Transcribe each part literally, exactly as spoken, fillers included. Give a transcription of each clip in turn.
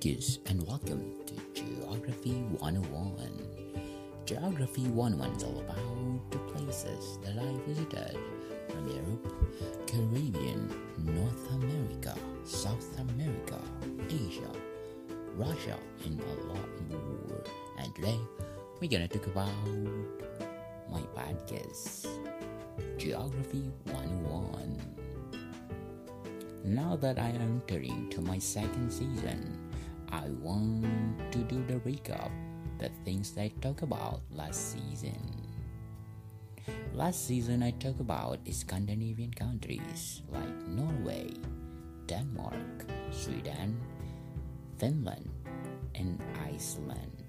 Marcus, and welcome to Geography one oh one. Geography one oh one is all about the places that I visited from Europe, Caribbean, North America, South America, Asia, Russia, and a lot more. And today, we're gonna talk about my podcast, Geography one oh one. Now that I am entering to my second season, I want to do the recap, the things that I talked about last season. Last season I talked about Scandinavian countries like Norway, Denmark, Sweden, Finland, and Iceland.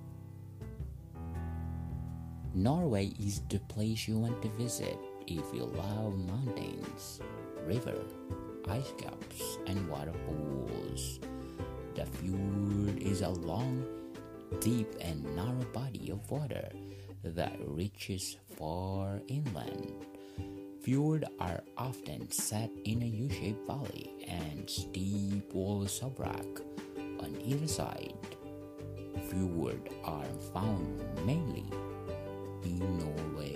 Norway is the place you want to visit if you love mountains, river, ice caps, and waterfalls. The fjord is a long, deep, and narrow body of water that reaches far inland. Fjords are often set in a U-shaped valley and steep walls of rock on either side. Fjords are found mainly in Norway.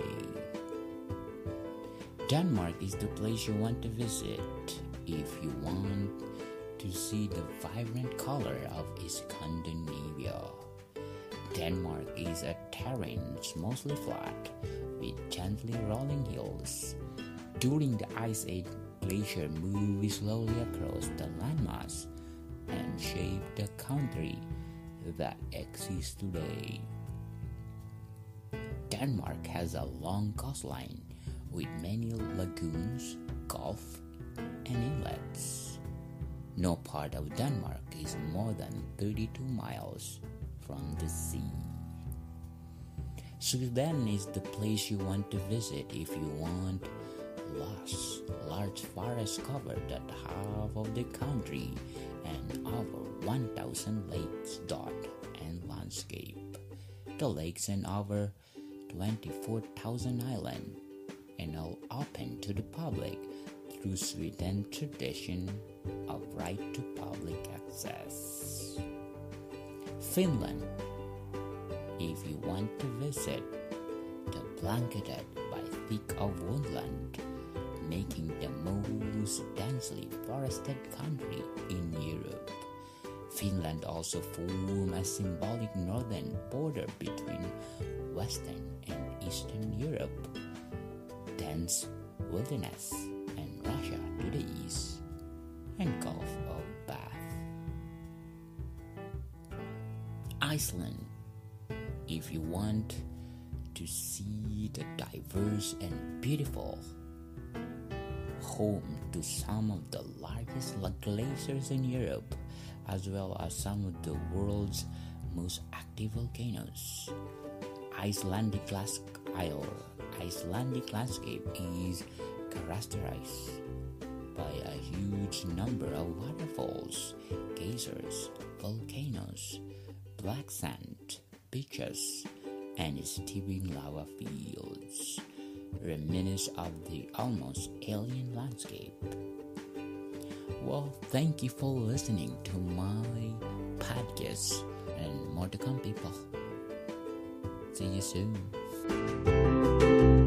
Denmark is the place you want to visit if you want to see the vibrant color of Scandinavia. Denmark is a terrain mostly flat with gently rolling hills. During the Ice Age, glacier moved slowly across the landmass and shaped the country that exists today. Denmark has a long coastline with many lagoons, gulf, and inlets. No part of Denmark is more than thirty-two miles from the sea. Sweden is the place you want to visit if you want lush, large forests cover that half of the country and over one thousand lakes dot and landscape. The lakes and over twenty-four thousand islands and all open to the public through Sweden's tradition of right to public access. Finland, if you want to visit, the blanketed by thick of woodland, making the most densely forested country in Europe. Finland also forms a symbolic northern border between Western and Eastern Europe, dense wilderness, and Russia to the east, and Gulf of Bath. Iceland, if you want to see the diverse and beautiful, home to some of the largest glaciers in Europe, as well as some of the world's most active volcanoes. Icelandic glass Isle, Icelandic landscape is characterized by a huge number of waterfalls, geysers, volcanoes, black sand, beaches, and steaming lava fields, reminiscent of the almost alien landscape. Well, thank you for listening to my podcast, and more to come, people. See you soon.